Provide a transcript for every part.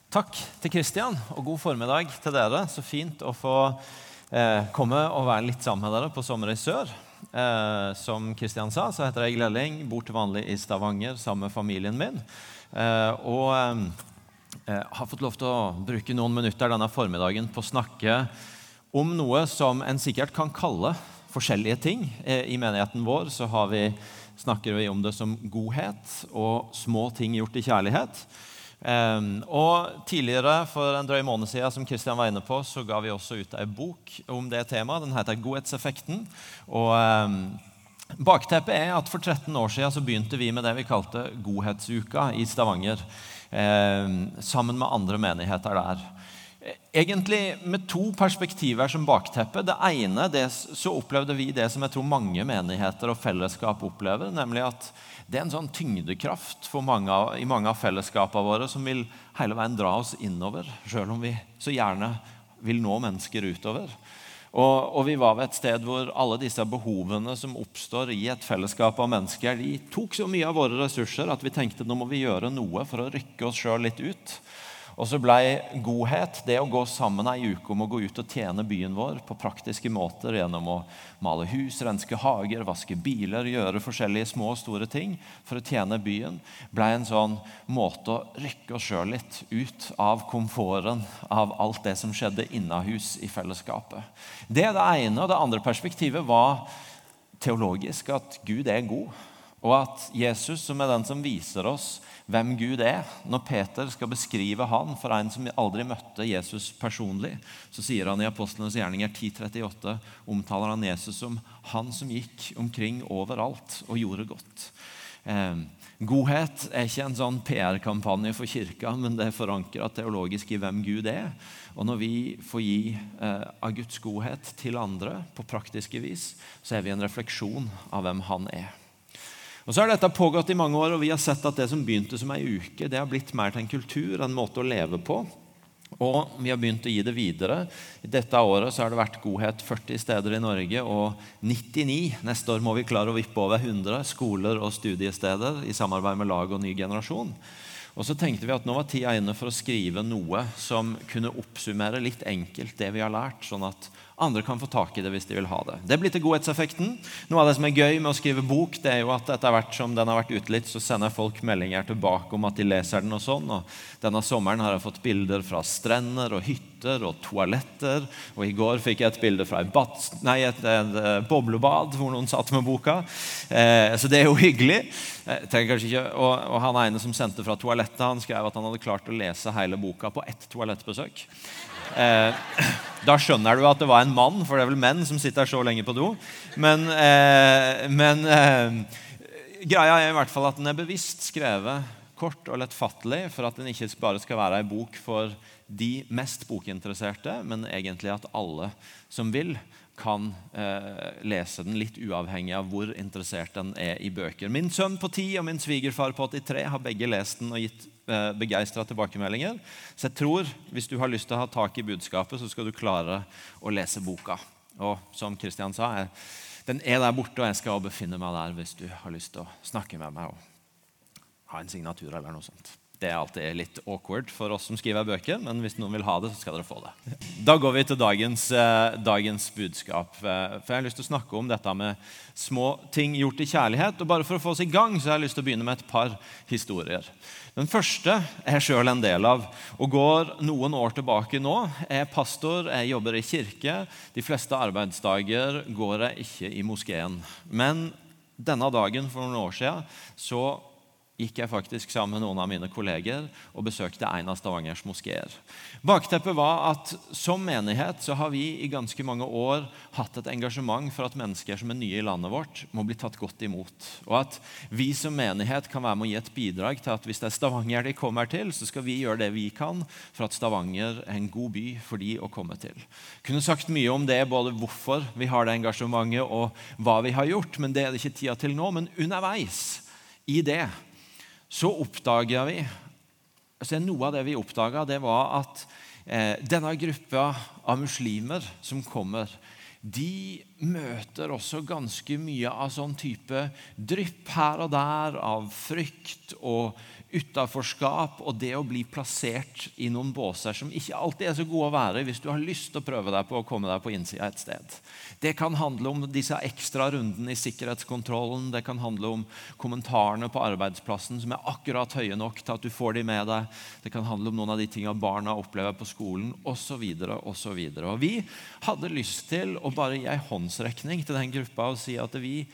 Takk til Kristian, og god formiddag til dere. Så fint å få komme og være litt sammen med dere på Sommer i Sør. Som Kristian sa, så heter jeg Glelling, bor til vanlig i Stavanger sammen med familien min. Og har fått lov til å bruke noen minutter denne formiddagen på å snakke om noe som en sikkert kan kalle forskjellige ting. I menigheten vår så snakker vi om det som godhet og små ting gjort i kjærlighet. Og tidligere, for en drøy måned siden, som Kristian var inne på, så ga vi også ut en bok om det temaet. Den heter Godhetseffekten. Og bakteppet er at for 13 år siden så begynte vi med det vi kalte Godhetsuka i Stavanger, sammen med andre menigheter der. Egentlig med to perspektiver som bakteppe. Det ene, så opplevde vi det som jeg tror mange menigheter og fellesskap opplever, nemlig at det er en sånn tyngdekraft i mange av fellesskapene våre som vil hele veien dra oss innover, selv om vi så gjerne vil nå mennesker utover. Og vi var ved et sted hvor alle disse behovene som oppstår i et fellesskap av mennesker, de tok så mye av våre ressurser at vi tenkte nå må vi gjøre noe for å rykke oss selv litt ut. Og så ble godhet det å gå sammen en uke om å gå ut og tjene byen vår på praktiske måter gjennom å male hus, renske hager, vaske biler, gjøre forskjellige små og store ting for å tjene byen, ble en sånn måte å rykke oss selv litt ut av komforten av alt det som skjedde innahus i fellesskapet. Det er det ene, og det andre perspektivet var teologisk, at Gud er god, og at Jesus, som er den som viser oss hvem Gud er. Når Peter skal beskrive han for en som aldri møtte Jesus personlig, så sier han i Apostlenes gjerninger 10:38, omtaler han Jesus som han som gikk omkring overalt og gjorde godt. Godhet er ikke en sånn PR-kampanje for kirka, men det er forankret teologisk i hvem Gud er. Og når vi får gi av Guds godhet til andre på praktiske vis, så er vi en refleksjon av hvem han er. Og så har dette pågått i mange år, og vi har sett at det som begynte som en uke, det har blitt mer til en kultur, en måte å leve på. Og vi har begynt å gi det videre. I dette året så har det vært godhet 40 steder i Norge, og 99, neste år må vi klare å vippe over 100 skoler og studiesteder i samarbeid med lag og ny generasjon. Og så tenkte vi at nå var tida inne for å skrive noe som kunne oppsummere litt enkelt det vi har lært, sånn at andre kan få tak i det hvis de vil ha det. Det blir til godhetseffekten. Noe av det som er gøy med å skrive bok, det er jo at etter hvert som den har vært utlitt, så sender folk meldinger tilbake om at de leser den og sånn. Og denne sommeren har jeg fått bilder fra strender og hytter og toaletter. Og i går fikk jeg et bilde fra et boblebad hvor noen satt med boka. Så det er jo hyggelig. Kanskje ikke, og han ene som sendte fra toalettet, han skrev at han hadde klart å lese hele boka på ett toalettbesøk. Da skjønner du at det var en mann, for det er vel menn som sitter så lenge på do. Men greia er i hvert fall at den er bevisst skrevet kort og lettfattelig, for at den ikke bare skal være en bok for de mest bokinteresserte, men egentlig at alle som vil kan lese den litt uavhengig av hvor interessert den er i bøker. Min sønn på 10 og min svigerfar på 83 har begge lest den og gitt begeistret tilbakemeldinger. Så jeg tror, hvis du har lyst til å ha tak i budskapet, så skal du klare å lese boka. Og som Kristian sa, den er der borte, og jeg skal befinne meg der hvis du har lyst til å snakke med meg og ha en signatur eller noe sånt. Det er alltid litt awkward for oss som skriver bøker, men hvis noen vil ha det, så skal dere få det. Da går vi til dagens budskap. For jeg har lyst til å snakke om dette med små ting gjort i kjærlighet. Og bare for å få oss i gang, så har jeg lyst til å begynne med et par historier. Den første er jeg selv en del av, og går noen år tilbake nå. Jeg er pastor, jeg jobber i kirke. De fleste arbeidsdager går jeg ikke i moskeen. Men denne dagen for noen år siden, så gikk jeg faktisk sammen med noen av mine kolleger og besøkte en av Stavangers moskeer. Bakteppet var at som menighet så har vi i ganske mange år hatt et engasjement for at mennesker som er nye i landet vårt må bli tatt godt imot. Og at vi som menighet kan være med å gi et bidrag til at hvis det er Stavanger de kommer til, så skal vi gjøre det vi kan for at Stavanger er en god by for de å komme til. Jeg kunne sagt mye om det, både hvorfor vi har det engasjementet og hva vi har gjort, men det er det ikke tida til nå. Men underveis i det så oppdaget vi, noe av det vi oppdaget, det var at denne gruppa av muslimer som kommer, de møter også ganske mye av sånn type drypp her og der av frykt og utenforskap og det å bli plassert i noen båser som ikke alltid så gode å være hvis du har lyst til å prøve deg på å komme deg på innsida et sted. Det kan handle om disse ekstra rundene i sikkerhetskontrollen, det kan handle om kommentarene på arbeidsplassen som akkurat høye nok til at du får de med deg, det kan handle om noen av de tingene barna opplever på skolen, og så videre, og så videre. Og vi hadde lyst til å bare gi en håndsrekning til den gruppa og si at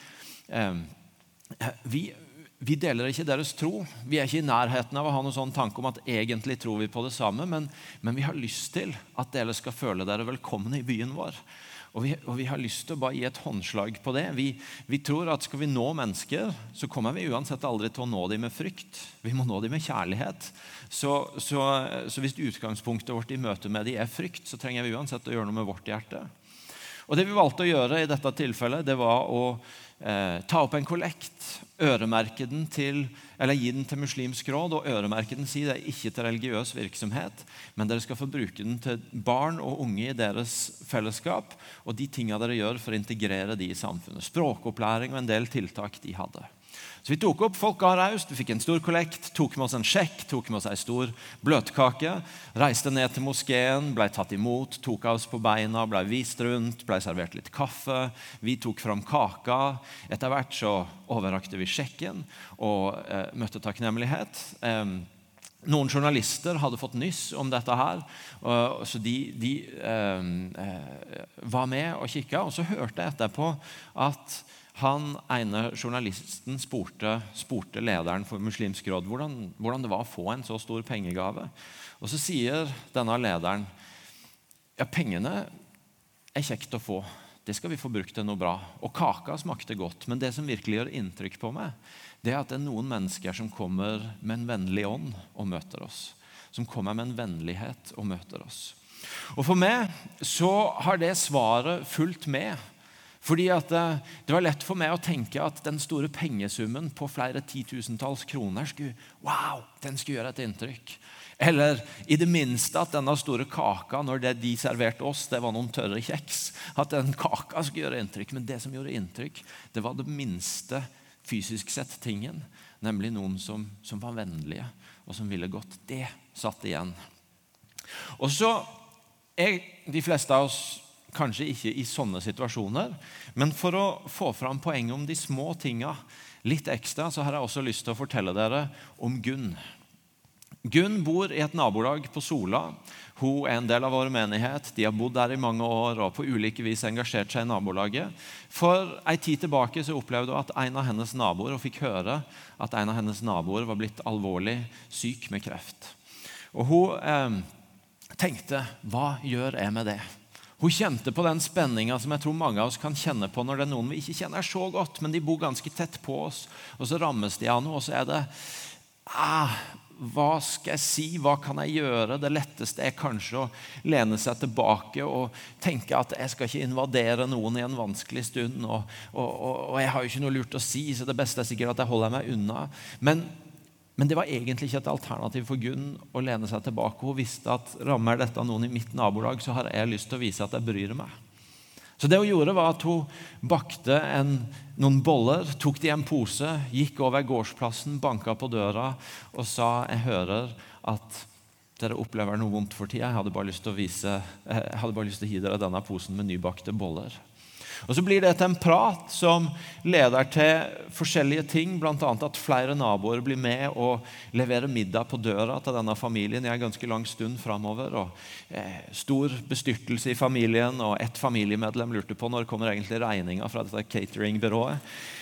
vi deler ikke deres tro. Vi ikke i nærheten av å ha noen sånn tanke om at egentlig tror vi på det samme, men vi har lyst til at dere skal føle dere velkomne i byen vår. Og vi har lyst til å bare gi et håndslag på det. Vi tror at skal vi nå mennesker, så kommer vi uansett aldri til å nå dem med frykt. Vi må nå dem med kjærlighet. Så hvis utgangspunktet vårt i møte med dem frykt, så trenger vi uansett å gjøre noe med vårt hjerte. Og det vi valgte å gjøre i dette tilfellet, det var å ta opp en kollekt, øremerke den til, eller gi den til muslimsk råd, og øremerke den, si det ikke til religiøs virksomhet, men dere skal få bruke den til barn og unge i deres fellesskap, og de tingene dere gjør for å integrere de i samfunnet. Språkopplæring og en del tiltak de hadde. Så vi tok opp, folk ga raust, vi fikk en stor kollekt, tok med oss en sjekk, tok med oss en stor bløtkake, reiste ned til moskeen, ble tatt imot, tok oss på beina, ble vist rundt, ble servert litt kaffe, vi tok fram kaka, etter hvert så overrakte vi sjekken og møtte takknemlighet. Noen journalister hadde fått nyss om dette her, så de var med og kikket, og så hørte jeg etterpå at han ene journalisten spurte lederen for Muslimsk råd hvordan det var å få en så stor pengegave. Og så sier denne lederen, ja, pengene kjekt å få. Det skal vi få brukt til noe bra. Og kaka smakte godt, men det som virkelig gjør inntrykk på meg, det at det noen mennesker som kommer med en vennlig ånd og møter oss. Som kommer med en vennlighet og møter oss. Og for meg så har det svaret fulgt med. Fordi at det var lett for meg å tenke at den store pengesummen på flere 10 000-talls kroner den skulle gjøre et inntrykk. Eller i det minste at denne store kaka, når det de serverte oss, det var noen tørre kjeks, at den kaka skulle gjøre inntrykk. Men det som gjorde inntrykk, det var det minste fysisk sett tingen, nemlig noen som var vennlige og som ville godt. Det satt igjen. Og så de fleste av oss kanskje ikke i sånne situasjoner, men for å få fram poenget om de små tingene litt ekstra, så har jeg også lyst til å fortelle dere om Gunn. Gunn bor i et nabolag på Sola. Hun en del av vår menighet. De har bodd der i mange år og på ulike vis engasjert seg i nabolaget. For en tid tilbake så opplevde hun at en av hennes naboer, og fikk høre at en av hennes naboer var blitt alvorlig syk med kreft. Og hun tenkte, hva gjør jeg med det? Hun kjente på den spenningen som jeg tror mange av oss kan kjenne på når det er noen vi ikke kjenner så godt, men de bor ganske tett på oss, og så rammes de av noe, og så det hva skal jeg si, hva kan jeg gjøre? Det letteste kanskje å lene seg tilbake og tenke at jeg skal ikke invadere noen i en vanskelig stund, og jeg har jo ikke noe lurt å si, så det beste sikkert at jeg holder meg unna. Men det var egentlig ikke et alternativ for Gunn å lene seg tilbake. Hun visste at rammer dette noen i mitt nabolag, så har jeg lyst til å vise at jeg bryr meg. Så det hun gjorde var at hun bakte noen boller, tok de i en pose, gikk over gårdsplassen, banket på døra og sa, jeg hører at dere opplever noe vondt for tida. Jeg hadde bare lyst til å gi dere denne posen med nybakte boller. Og så blir det til en prat som leder til forskjellige ting, blant annet at flere naboer blir med og leverer middag på døra til denne familien i en ganske lang stund fremover, og stor bestyrtelse i familien, og et familiemedlem lurte på når kommer egentlig regningen fra dette cateringbyrået.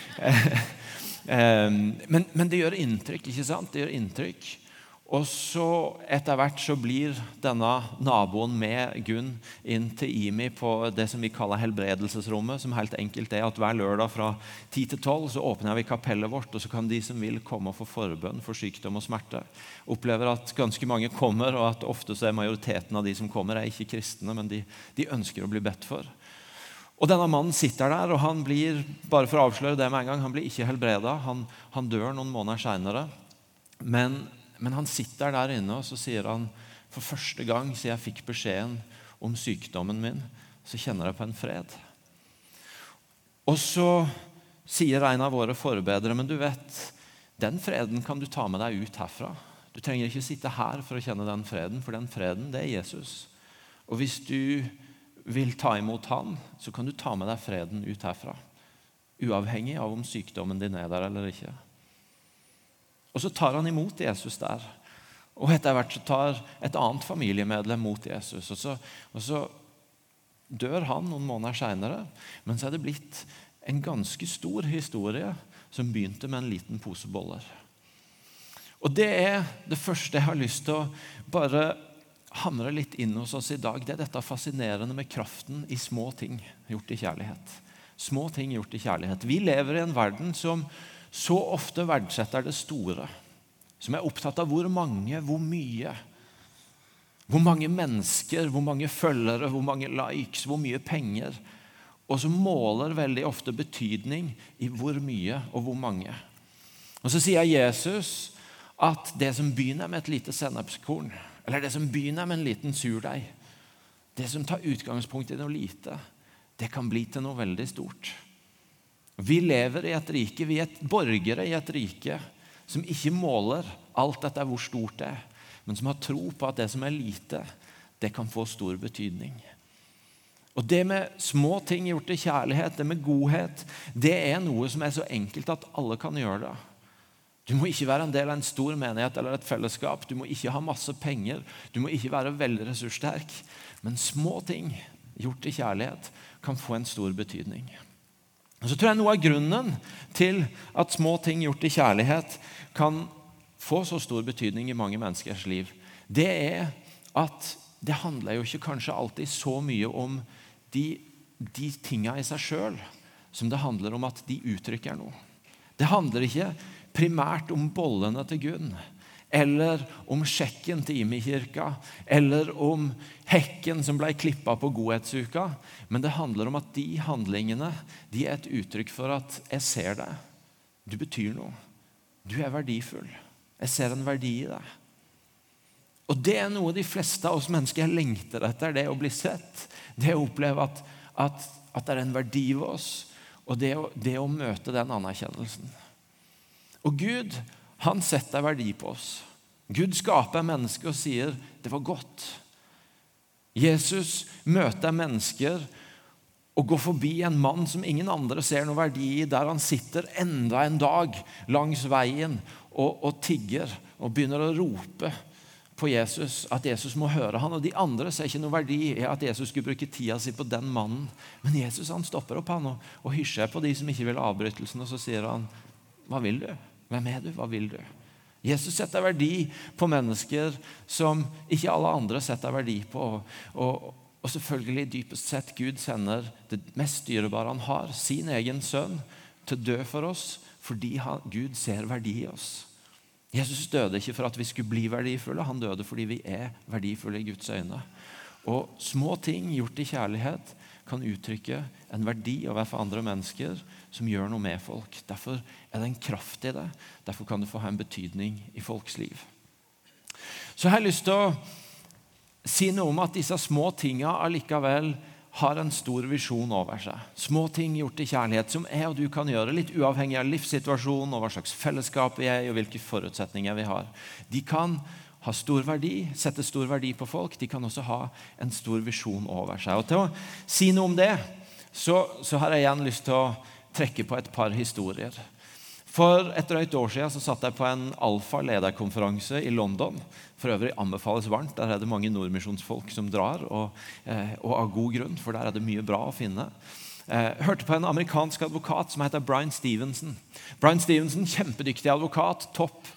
Men det gjør inntrykk, ikke sant? Det gjør inntrykk. Og så etter hvert så blir denne naboen med Gunn inn til Imi på det som vi kaller helbredelsesrommet, som helt enkelt at hver lørdag fra 10 til 12 så åpner vi kapellet vårt, og så kan de som vil komme og få forbønn for sykdom og smerte. Opplever at ganske mange kommer, og at ofte så majoriteten av de som kommer ikke kristne, men de ønsker å bli bedt for. Og denne mannen sitter der, og han blir, bare for å avsløre det med en gang, han blir ikke helbredet, han dør noen måneder senere, men han sitter der inne, og så sier han, for første gang siden jeg fikk beskjeden om sykdommen min, så kjenner jeg på en fred. Og så sier en av våre forbedere, men du vet, Den freden kan du ta med deg ut herfra. Du trenger ikke sitte her for å kjenne den freden, for den freden, det Jesus. Og hvis du vil ta imot han, så kan du ta med deg freden ut herfra, uavhengig av om sykdommen din der eller ikke. Og så tar han imot Jesus der, og etter hvert så tar et annet familiemedlem mot Jesus, og så dør han noen måneder senere, men så det blitt en ganske stor historie som begynte med en liten pose boller. Og det det første jeg har lyst til å bare hamre litt inn hos oss i dag. Det dette fascinerende med kraften i små ting gjort i kjærlighet. Små ting gjort i kjærlighet. Vi lever i en verden som så ofte verdsetter det store. Som opptatt av hvor mange, hvor mye. Hvor mange mennesker, hvor mange følgere, hvor mange likes, hvor mye penger. Og som måler veldig ofte betydning i hvor mye og hvor mange. Og så sier Jesus at det som begynner med et lite sennepskorn, eller det som begynner med en liten surdeig, det som tar utgangspunkt i noe lite, det kan bli til noe veldig stort. Vi lever i et rike, vi borgere i et rike som ikke måler alt dette hvor stort det men som har tro på at det som lite, det kan få stor betydning. Og det med små ting gjort i kjærlighet, det med godhet, det noe som så enkelt at alle kan gjøre det. Du må ikke være en del av en stor menighet eller et fellesskap. Du må ikke ha masse penger. Du må ikke være veldig ressurssterk. Men små ting gjort i kjærlighet kan få en stor betydning. Og så tror jeg noe av grunnen til at små ting gjort i kjærlighet kan få så stor betydning i mange menneskers liv, det at det handler jo ikke kanskje alltid så mye om de tingene i seg selv, som det handler om at de uttrykker noe. Det handler ikke primært om bollene til Gunn, eller om sjekken til Imi-kirka, eller om hekken som ble klippet på godhetsuka, men det handler om at de handlingene, de et uttrykk for at jeg ser deg. Du betyr noe. Du verdifull. Jeg ser en verdi i deg. Og det noe de fleste av oss mennesker lengter etter, det å bli sett, det å oppleve at det en verdi ved oss, og det å møte den anerkjennelsen. Og Gud, han setter verdi på oss. Gud skaper mennesker og sier, det var godt. Jesus møter mennesker og går forbi en mann som ingen andre ser noe verdi i, der han sitter enda en dag langs veien og tigger og begynner å rope på Jesus, at Jesus må høre han. Og de andre ser ikke noe verdi i at Jesus skulle bruke tida si på den mannen. Men Jesus han stopper opp han og hysjer på de som ikke vil avbrytelsen, og så sier han, hva vil du? Hvem du? Hva vil du? Jesus setter verdi på mennesker som ikke alle andre setter verdi på. Og selvfølgelig dypest sett Gud sender det mest dyrebare han har, sin egen sønn, til å dø for oss, fordi Gud ser verdi i oss. Jesus døde ikke for at vi skulle bli verdifulle, han døde fordi vi verdifulle i Guds øyne. Og små ting gjort i kjærlighet kan uttrykke en verdi overfor andre mennesker som gjør noe med folk. Derfor det en kraft i det. Derfor kan det få ha en betydning i folks liv. Så jeg har lyst til å si noe om at disse små tingene allikevel har en stor visjon over seg. Små ting gjort i kjærlighet som jeg og du kan gjøre, litt uavhengig av livssituasjonen og hva slags fellesskap vi og hvilke forutsetninger vi har. De kan ha stor verdi, sette stor verdi på folk. De kan også ha en stor visjon over seg. Og til å si noe om det, så har jeg igjen lyst til å trekke på et par historier. For et drøyt år siden så satt jeg på en alfa-lederkonferanse i London. For øvrig anbefales varmt. Der det mange nordmisjonsfolk som drar, og av god grunn, for der det mye bra å finne. Hørte på en amerikansk advokat som heter Bryan Stevenson. Bryan Stevenson, kjempedyktig advokat, topp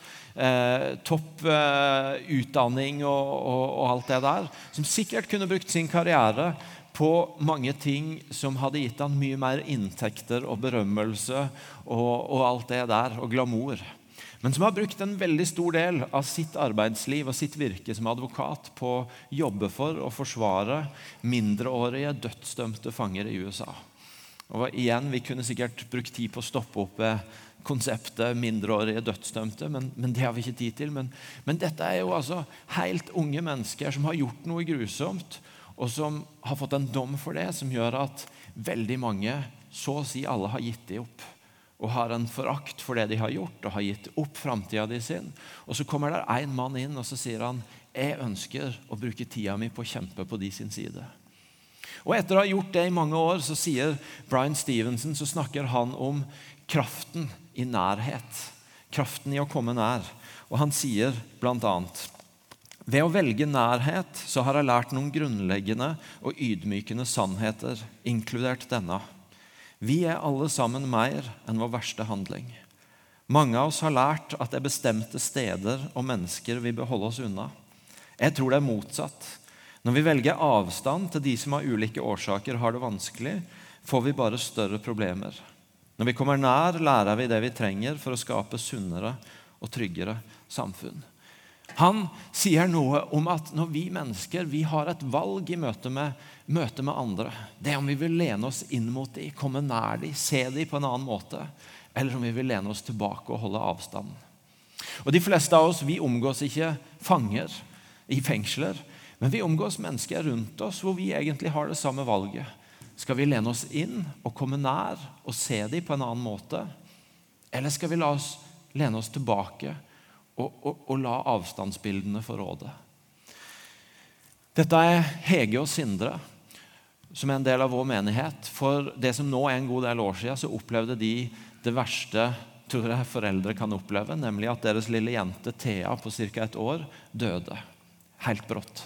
utdanning og alt det der, som sikkert kunne brukt sin karriere på mange ting som hadde gitt han mye mer inntekter og berømmelse og alt det der, og glamour. Men som har brukt en veldig stor del av sitt arbeidsliv og sitt virke som advokat på å jobbe for å forsvare mindreårige dødsdømte fanger i USA. Og igjen, vi kunne sikkert brukt tid på å stoppe opp konseptet mindreårige dødsdømte, men det har vi ikke tid til. Men dette jo altså helt unge mennesker som har gjort noe grusomt, og som har fått en dom for det, som gjør at veldig mange, så å si alle, har gitt det opp. og har en forakt for det de har gjort, og har gitt opp fremtiden de sin. Og så kommer der en mann inn, og så sier han, jeg ønsker å bruke tiden min på å kjempe på de sin side. Og etter å ha gjort det i mange år, så sier Brian Stevenson, så snakker han om kraften i nærhet. Kraften i å komme nær. Og han sier blant annet, ved å velge nærhet så har jeg lært noen grunnleggende og ydmykende sannheter, inkludert denne. Vi alle sammen mer enn vår verste handling. Mange av oss har lært at det bestemte steder og mennesker vi bør holde oss unna. Jeg tror det motsatt. Når vi velger avstand til de som av ulike årsaker har det vanskelig, får vi bare større problemer. Når vi kommer nær, lærer vi det vi trenger for å skape sunnere og tryggere samfunn. Han sier noe om at når vi mennesker, vi har et valg i møte med andre. Det er om vi vil lene oss inn mot dem, komme nær dem, se dem på en annen måte, eller om vi vil lene oss tilbake og holde avstand. Og de fleste av oss, vi omgås ikke fanger i fengsler, men vi omgås mennesker rundt oss hvor vi egentlig har det samme valget. Skal vi lene oss inn og komme nær og se dem på en annen måte, eller skal vi lene oss tilbake og la avstandsbildene få råde? Dette er Hege og Sindre, som er en del av vår menighet. For det som nå er en god del år siden, så opplevde de det verste, tror jeg, foreldre kan oppleve, nemlig at deres lille jente Thea på ca. 1 år døde. Helt brått.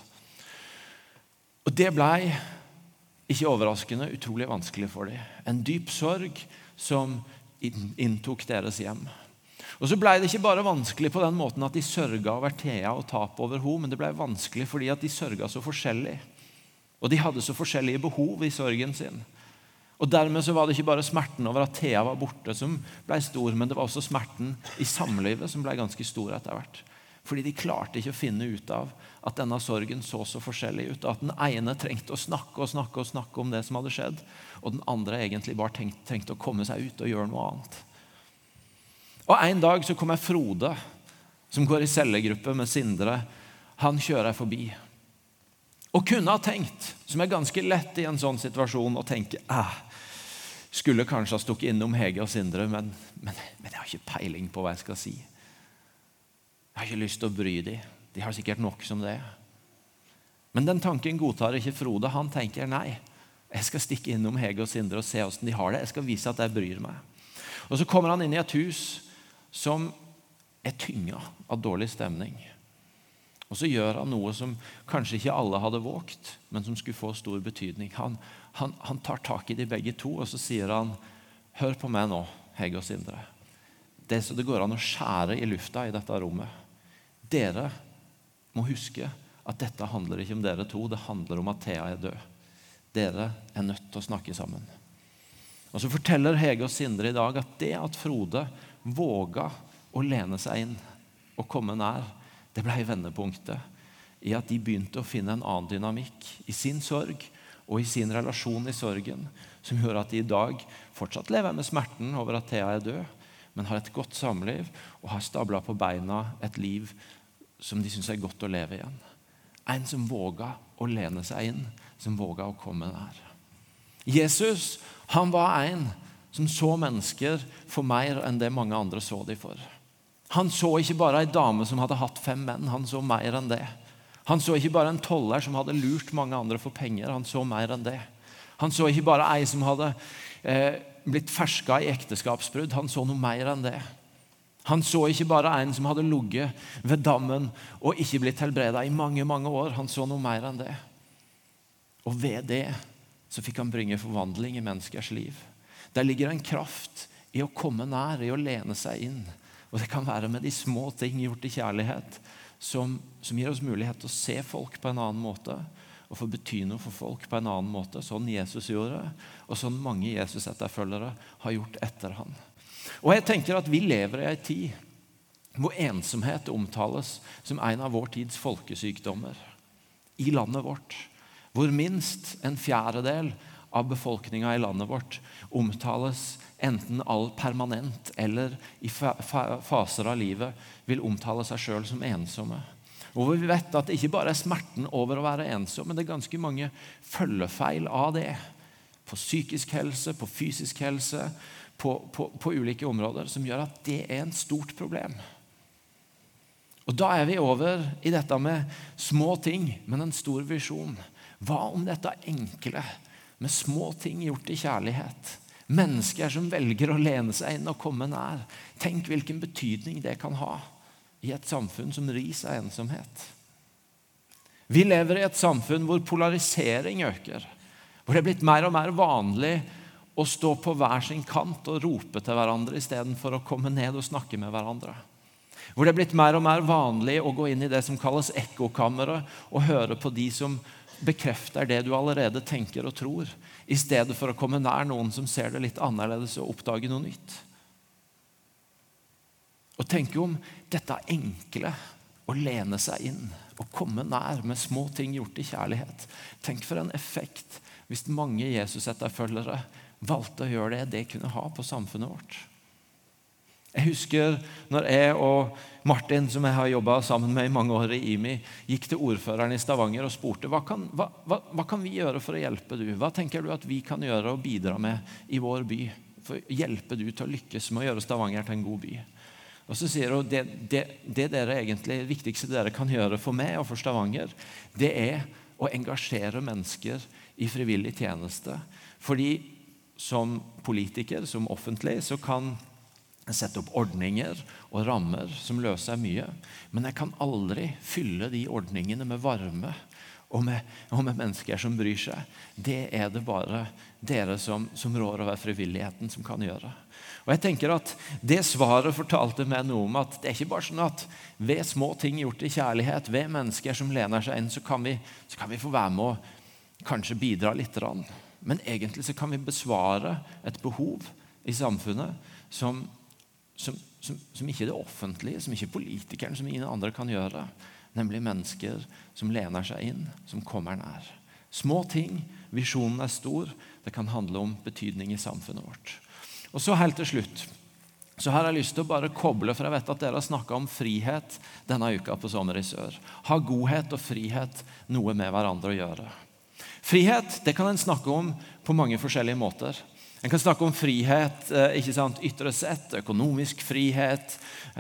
Og det ble, ikke overraskende, utrolig vanskelig for dem. En dyp sorg som inntok deres hjem. Og så ble det ikke bare vanskelig på den måten at de sørget over Thea og tap over henne, men det ble vanskelig fordi at de sørget så forskjellig. Og de hadde så forskjellige behov i sorgen sin. Og dermed så var det ikke bare smerten over at Thea var borte som ble stor, men det var også smerten i samlivet som ble ganske stor etter hvert. Fordi de klarte ikke å finne ut av at denne sorgen så forskjellig ut. At den ene trengte å snakke om det som hadde skjedd, og den andre egentlig bare trengte å komme seg ut og gjøre noe annet. Og en dag så kommer Frode, som går i cellegruppe med Sindre. Han kjører forbi. Og kunne ha tenkt, som er ganske lett i en sånn situasjon, å tenke, skulle kanskje ha stukket innom Hege og Sindre, men jeg har ikke peiling på hva jeg skal si. Jeg har ikke lyst til å bry dem. De har sikkert nok som det. Men den tanken godtar ikke Frode. Han tenker, nei, jeg skal stikke innom Hege og Sindre og se hvordan de har det. Jeg skal vise at jeg bryr meg. Og så kommer han inn i et hus som er tynget av dårlig stemning. Og så gjør han noe som kanskje ikke alle hadde våget, men som skulle få stor betydning. Han tar tak i de begge to, og så sier han, hør på meg nå, Hege og Sindre. Det er så det går an å skjære i lufta i dette rommet. Dere må huske at dette handler ikke om dere to, det handler om at Thea er død. Dere er nødt til å snakke sammen. Og så forteller Hege og Sindre i dag at det at Frode våget å lene seg inn og komme nær, det ble vendepunktet i at de begynte å finne en annen dynamikk i sin sorg og i sin relasjon i sorgen, som gjør at de i dag fortsatt lever med smerten over at Thea er død, men har et godt samliv og har stablet på beina et liv som de synes er godt å leve igjen. En som våget å lene seg inn, som våget å komme nær. Jesus, han var en som så mennesker for mer enn det mange andre så de for. Han så ikke bare en dame som hadde hatt 5 menn, han så mer enn det. Han så ikke bare en toller som hadde lurt mange andre for penger, han så mer enn det. Han så ikke bare en som hadde blitt fersket i ekteskapsbrudd, han så noe mer enn det. Han så ikke bare en som hadde ligget ved dammen og ikke blitt helbredet i mange, mange år, han så noe mer enn det. Og ved det så fikk han bringe forvandling i menneskers liv. Der ligger en kraft i å komme nær, i å lene seg inn. Og det kan være med de små ting gjort i kjærlighet som gir oss mulighet til å se folk på en annen måte og få bety noe for folk på en annen måte, sånn Jesus gjorde, og sånn mange Jesus-etterfølgere har gjort etter han. Og jeg tenker at vi lever i en tid hvor ensomhet omtales som en av vår tids folkesykdommer i landet vårt, hvor minst 1/4 av befolkningen i landet vårt omtales enten all permanent eller i faser av livet vil omtale seg selv som ensomme. Og vi vet at det ikke bare er smerten over å være ensom, men det er ganske mange følgefeil av det. På psykisk helse, på fysisk helse, på ulike områder som gjør at det en stort problem. Og da vi over i dette med små ting, men en stor visjon. Hva om dette enkle, med små ting gjort i kjærlighet? Mennesker som velger å lene seg inn og komme nær. Tenk hvilken betydning det kan ha i et samfunn som ris av ensomhet. Vi lever i et samfunn hvor polarisering øker, hvor det er blitt mer og mer vanlig å stå på hver sin kant og rope til hverandre i stedet for å komme ned og snakke med hverandre. Hvor det er blitt mer og mer vanlig å gå inn i det som kalles ekkokammeret og høre på de som bekrefter det du allerede tenker og tror, i stedet for å komme nær noen som ser det litt annerledes og oppdage noe nytt. Og tenk om dette enkle, å lene seg inn og komme nær med små ting gjort i kjærlighet. Tenk for en effekt hvis mange Jesus-etterfølgere valgte å gjøre det kunne ha på samfunnet vårt. Jeg husker når jeg og Martin, som jeg har jobbet sammen med i mange år i IMI, gikk til ordføreren i Stavanger og spurte, hva kan vi gjøre for å hjelpe du? Hva tenker du at vi kan gjøre og bidra med i vår by? For å hjelpe du til å lykkes med å gjøre Stavanger til en god by. Og så sier hun, det dere egentlig, det viktigste dere kan gjøre for meg og for Stavanger, det å engasjere mennesker i frivillig tjeneste. Fordi som politiker, som offentlig, så kan sette opp ordninger og rammer som løser mye, men jeg kan aldri fylle de ordningene med varme og med mennesker som bryr seg. Det det bare dere som rår over frivilligheten som kan gjøre. Og jeg tenker at det svaret fortalte meg noe om at det ikke bare sånn at ved små ting gjort i kjærlighet, ved mennesker som lener seg inn, så kan vi få være med og kanskje bidra litt. Men egentlig så kan vi besvare et behov i samfunnet som ikke det offentlige, som ikke politikeren, som ingen andre kan gjøre. Nemlig mennesker som lener seg inn, som kommer nær. Små ting, visjonen stor, det kan handle om betydning i samfunnet vårt. Og så helt til slutt, så har jeg lyst til å bare koble, for jeg vet at dere har snakket om frihet denne uka på Sommer i Sør. Ha godhet og frihet noe med hverandre å gjøre. Frihet, det kan en snakke om på mange forskjellige måter. En kan snakke om frihet, ikke sant, ytre sett, økonomisk frihet,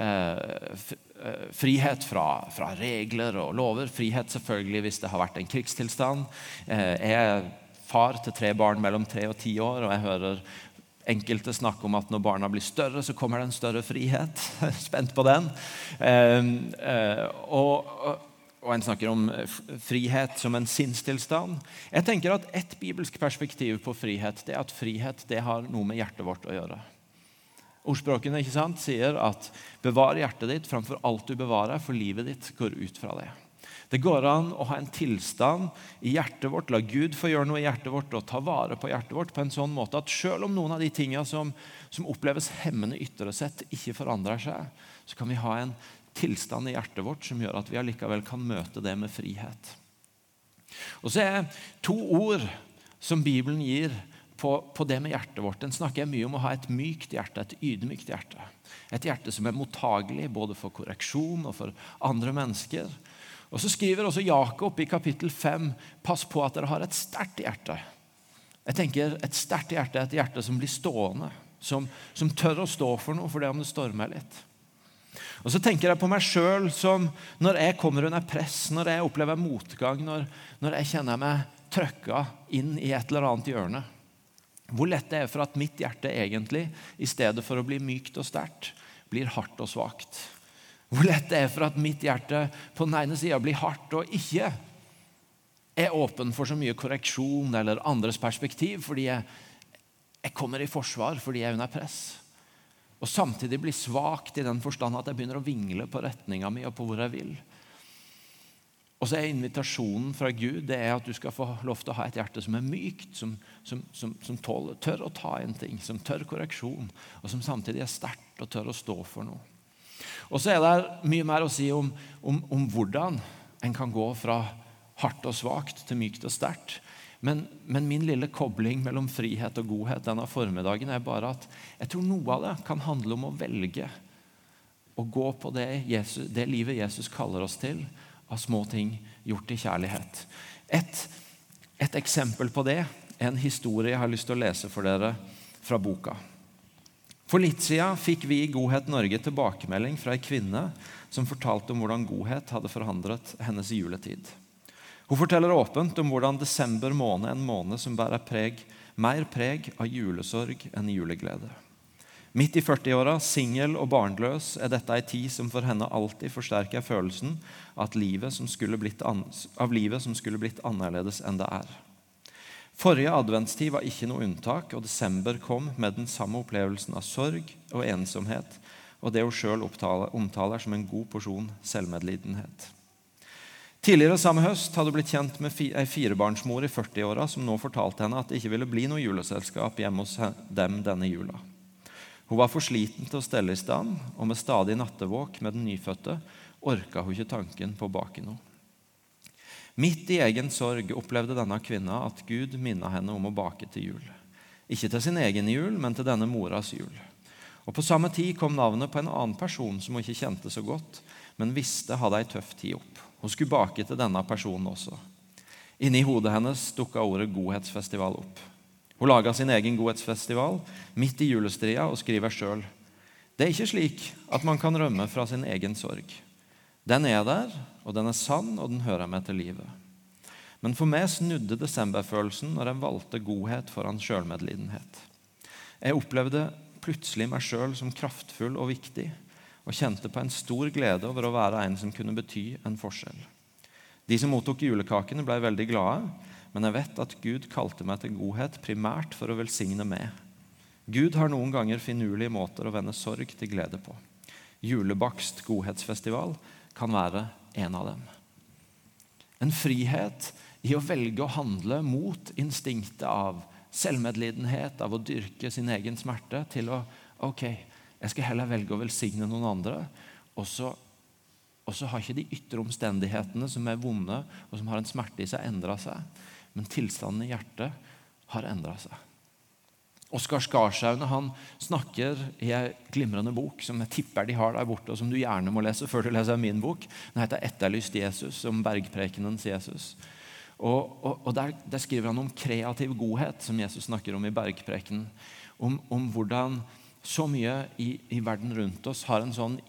frihet fra regler og lover, frihet selvfølgelig hvis det har vært en krigstilstand. Jeg far til 3 barn mellom 3 og 10 år, og jeg hører enkelte snakke om at når barna blir større, så kommer det en større frihet. Spent på den. Og en snakker om frihet som en sinnstilstand. Jeg tenker at et bibelsk perspektiv på frihet, det at frihet det har noe med hjertet vårt å gjøre. Ordspråkene, ikke sant, sier at bevar hjertet ditt framfor alt du bevarer, for livet ditt går ut fra det. Det går an å ha en tilstand i hjertet vårt, la Gud få gjøre noe i hjertet vårt og ta vare på hjertet vårt på en sånn måte at selv om noen av de tingene som oppleves hemmende ytre sett ikke forandrer seg, så kan vi ha en tilstand i hjertet vårt som gjør at vi allikevel kan møte det med frihet. Og så 2 ord som Bibelen gir på det med hjertet vårt. Den snakker jeg mye om å ha et mykt hjerte, et ydmykt hjerte. Et hjerte som mottagelig både for korreksjon og for andre mennesker. Og så skriver også Jakob i kapittel 5, pass på at dere har et sterkt hjerte. Jeg tenker et sterkt hjerte et hjerte som blir stående, som tør å stå for noe for det om det stormer litt. Og så tenker jeg på meg selv som når jeg kommer under press, når jeg opplever motgang, når jeg kjenner meg trykket inn i et eller annet hjørne. Hvor lett det for at mitt hjerte egentlig, i stedet for å bli mykt og sterkt, blir hardt og svagt. Hvor lett det for at mitt hjerte på den ene siden blir hardt og ikke åpen for så mye korreksjon eller andres perspektiv, fordi jeg kommer i forsvar fordi jeg under press. Og samtidig blir svagt i den forstand at jeg begynner å vingle på retningen min og på hvor jeg vil. Og så invitasjonen fra Gud, det at du skal få lov til å ha et hjerte som mykt, som tør å ta en ting, som tør korreksjon, og som samtidig sterkt og tør å stå for noe. Og så det mye mer å si om hvordan en kan gå fra hardt og svagt til mykt og sterkt. Men min lille kobling mellom frihet og godhet denne formiddagen bare at jeg tror noe av det kan handle om å velge å gå på det livet Jesus kaller oss til, av små ting gjort i kjærlighet. Et eksempel på det en historie jeg har lyst til å lese for dere fra boka. For litt siden fikk vi i Godhet Norge tilbakemelding fra en kvinne som fortalte om hvordan godhet hadde forandret hennes juletid. Hun forteller åpent om hvordan desember måned er en måned som bærer mer preg av julesorg enn juleglede. Midt i 40-åra, singel og barnløs, er dette en tid som for henne alltid forsterker følelsen av livet som skulle blitt annerledes enn det er. Forrige adventstid var ikke noe unntak, og desember kom med den samme opplevelsen av sorg og ensomhet, og det hun selv omtaler som en god porsjon selvmedlidenhet. Tidligere samme høst hadde hun blitt kjent med en firebarnsmor i 40-åra som nå fortalte henne at det ikke ville bli noe juleselskap hjemme hos dem denne jula. Hun var for sliten til å stelle i stand, og med stadig nattevåk med den nyfødte orket hun ikke tanken på å bake noe. Midt i egen sorg opplevde denne kvinna at Gud minnet henne om å bake til jul. Ikke til sin egen jul, men til denne moras jul. Og på samme tid kom navnet på en annen person som hun ikke kjente så godt, men visste hadde en tøff tid opp. Hun skulle bake til denne personen også. Inni hodet hennes dukket ordet Godhetsfestival opp. Hun laget sin egen Godhetsfestival midt i julestria og skriver selv: Det er ikke slik at man kan rømme fra sin egen sorg. Den er der, og den er sann, og den hører med til livet. Men for meg snudde desemberfølelsen når jeg valgte godhet foran selvmedlidenhet. Jeg opplevde plutselig meg selv som kraftfull og viktig, og kjente på en stor glede over å være en som kunne bety en forskjell. De som mottok julekakene ble veldig glade, men jeg vet at Gud kalte meg til godhet primært for å velsigne meg. Gud har noen ganger finurlige måter å vende sorg til glede på. Julebakst godhetsfestival kan være en av dem. En frihet i å velge å handle mot instinktet av selvmedlidenhet, av å dyrke sin egen smerte, til å, jeg skal heller velge å velsigne noen andre, og så har ikke de ytre omstendighetene som er vonde, og som har en smerte i seg, endret seg, men tilstanden i hjertet har endret seg. Oskar Skarsaune, han snakker i en glimrende bok som jeg tipper de har der borte, og som du gjerne må lese før du leser min bok. Den heter Etterlyst Jesus, om bergprekenens Jesus. Og der skriver han om kreativ godhet, som Jesus snakker om i bergprekenen, om hvordan så mye i verden rundt oss har en sånn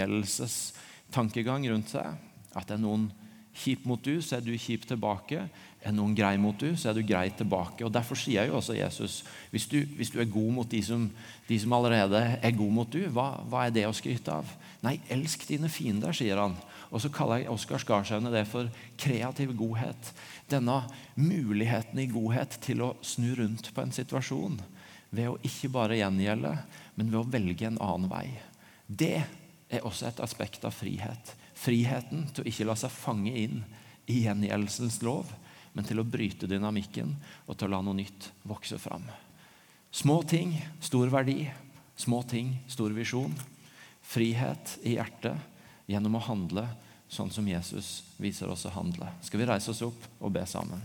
gjengjeldelsestankegang rundt seg, at er noen kjip mot du, så er du kjip tilbake. Er noen grei mot du, så er du grei tilbake. Og derfor sier jo også Jesus, hvis du er god mot de som allerede er god mot du, hva er det å skryte av? Nei, elsk dine fiender, sier han. Og så kaller jeg Oskar Skarsaune det for kreativ godhet. Denne muligheten i godhet til å snu rundt på en situasjon, ved å ikke bare gjengjelde, men ved å velge en annen vei. Det er også et aspekt av frihet. Friheten til å ikke la seg fange inn i gjengjeldelsens lov, men til å bryte dynamikken og til å la noe nytt vokse fram. Små ting, stor verdi. Små ting, stor visjon. Frihet i hjertet gjennom å handle sånn som Jesus viser oss å handle. Skal vi reise oss opp og be sammen?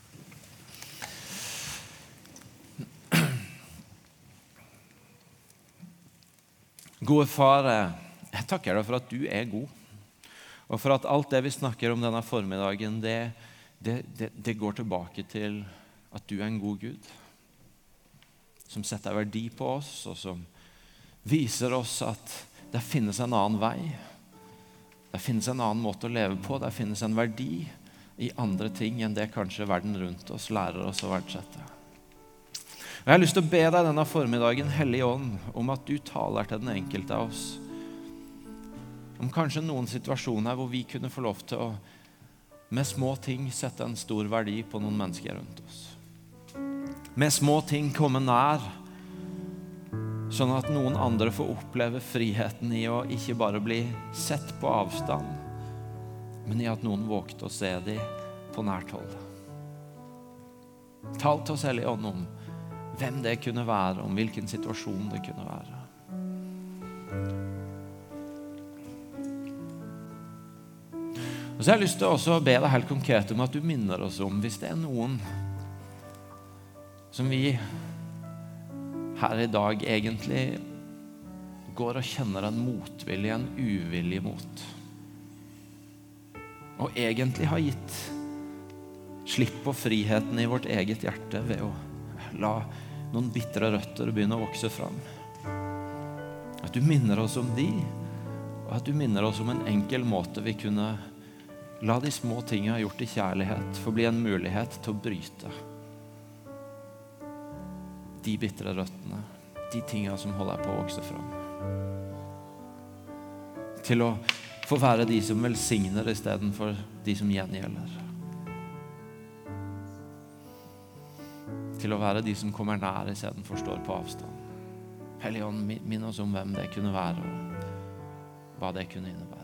Gode far, jeg takker deg for at du er god, og for at alt det vi snakker om denne formiddagen, det går tilbake til at du er en god Gud, som setter verdi på oss, og som viser oss at det finnes en annen vei, det finnes en annen måte å leve på, det finnes en verdi i andre ting enn det kanskje verden rundt oss lærer oss å verdsette. Og jeg har lyst til å be deg denne formiddagen, Hellige Ånd, om at du taler til den enkelte av oss. Om kanskje noen situasjoner hvor vi kunne få lov til å med små ting sette en stor verdi på noen mennesker rundt oss. Med små ting komme nær, sånn at noen andre får oppleve friheten i å ikke bare bli sett på avstand, men i at noen vågte å se dem på nært hold. Tal til oss, Hellige Ånd, om hvem det kunne være, om hvilken situasjon det kunne være. Og så har jeg lyst til også å be deg helt konkret om at du minner oss om, hvis det er noen som vi her i dag egentlig går og kjenner en motvilje, en uvilje mot, og egentlig har gitt slipp på friheten i vårt eget hjerte ved å la noen bitre røtter begynne å vokse fram. At du minner oss om de, og at du minner oss om en enkel måte vi kunne la de små tingene gjort i kjærlighet få bli en mulighet til å bryte de bitre røttene, de tingene som holder på å vokse fram. Til å få være de som velsigner i stedet for de som gjengjelder. Til å være de som kommer nær i stedet for står på avstand. Hellige Ånd, minn oss om hvem det kunne være og hva det kunne innebære.